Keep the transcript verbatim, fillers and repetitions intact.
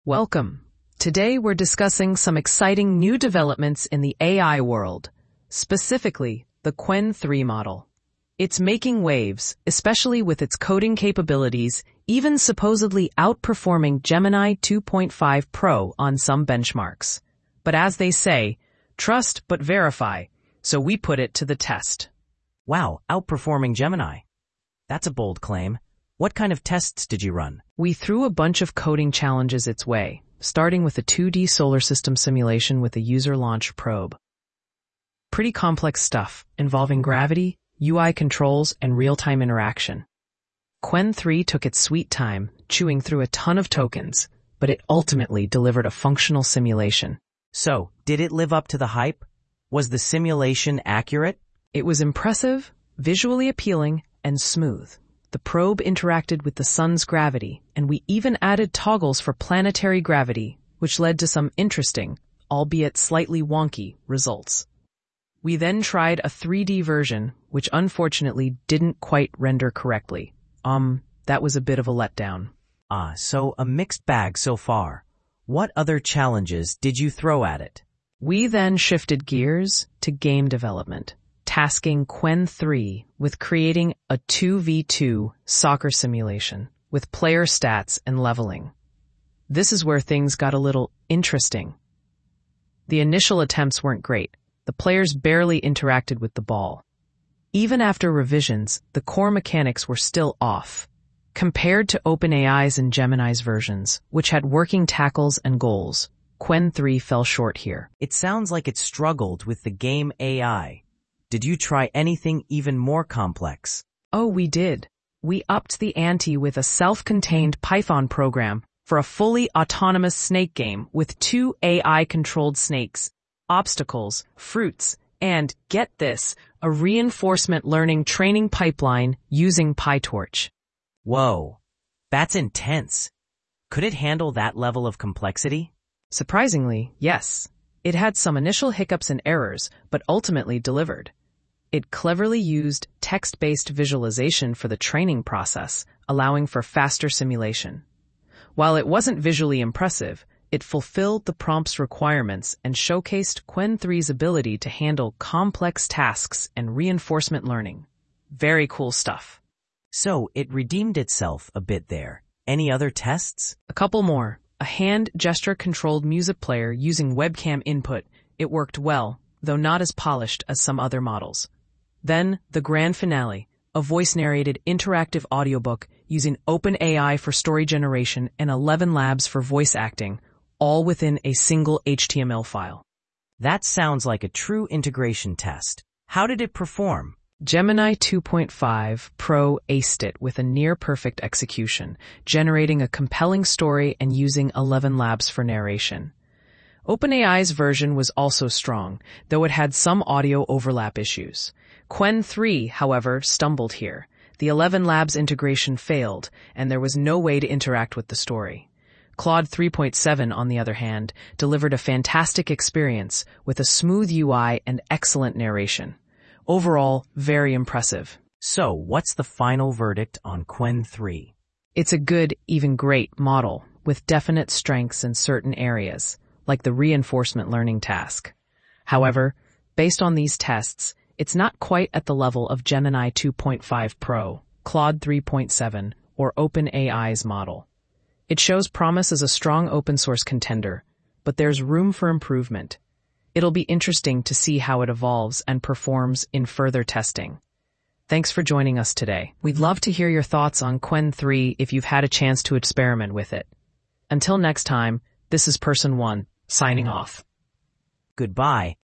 Welcome. Today we're discussing some exciting new developments in the A I world, specifically the Qwen three model. It's making waves, especially with its coding capabilities, even supposedly outperforming Gemini two point five Pro on some benchmarks. But as they say, trust but verify, so we put it to the test. Wow, outperforming Gemini. That's a bold claim. What kind of tests did you run? We threw a bunch of coding challenges its way, starting with a two D solar system simulation with a user-launched probe. Pretty complex stuff, involving gravity, U I controls, and real-time interaction. Qwen three took its sweet time, chewing through a ton of tokens, but it ultimately delivered a functional simulation. So, did it live up to the hype? Was the simulation accurate? It was impressive, visually appealing, and smooth. The probe interacted with the sun's gravity, and we even added toggles for planetary gravity, which led to some interesting, albeit slightly wonky, results. We then tried a three D version, which unfortunately didn't quite render correctly. Um, that was a bit of a letdown. Ah, so a mixed bag so far. What other challenges did you throw at it? We then shifted gears to game development, tasking Qwen three with creating a two v two soccer simulation with player stats and leveling. This is where things got a little interesting. The initial attempts weren't great. The players barely interacted with the ball. Even after revisions, the core mechanics were still off. Compared to OpenAI's and Gemini's versions, which had working tackles and goals, Qwen three fell short here. It sounds like it struggled with the game A I. Did you try anything even more complex? Oh, we did. We upped the ante with a self-contained Python program for a fully autonomous snake game with two A I-controlled snakes, obstacles, fruits, and, get this, a reinforcement learning training pipeline using PyTorch. Whoa, that's intense. Could it handle that level of complexity? Surprisingly, yes. It had some initial hiccups and errors, but ultimately delivered. It cleverly used text-based visualization for the training process, allowing for faster simulation. While it wasn't visually impressive, it fulfilled the prompt's requirements and showcased Qwen three's ability to handle complex tasks and reinforcement learning. Very cool stuff. So, it redeemed itself a bit there. Any other tests? A couple more. A hand gesture-controlled music player using webcam input. It worked well, though not as polished as some other models. Then, the grand finale, a voice-narrated interactive audiobook using OpenAI for story generation and Eleven Labs for voice acting, all within a single H T M L file. That sounds like a true integration test. How did it perform? Gemini two point five Pro aced it with a near-perfect execution, generating a compelling story and using Eleven Labs for narration. OpenAI's version was also strong, though it had some audio overlap issues. Qwen three, however, stumbled here. The Eleven Labs integration failed, and there was no way to interact with the story. Claude three point seven, on the other hand, delivered a fantastic experience with a smooth U I and excellent narration. Overall, very impressive. So, what's the final verdict on Qwen three? It's a good, even great model, with definite strengths in certain areas, like the reinforcement learning task. However, based on these tests, it's not quite at the level of Gemini two point five Pro, Claude three point seven, or OpenAI's model. It shows promise as a strong open-source contender, but there's room for improvement. It'll be interesting to see how it evolves and performs in further testing. Thanks for joining us today. We'd love to hear your thoughts on Qwen three if you've had a chance to experiment with it. Until next time, this is Person One, signing off. Goodbye.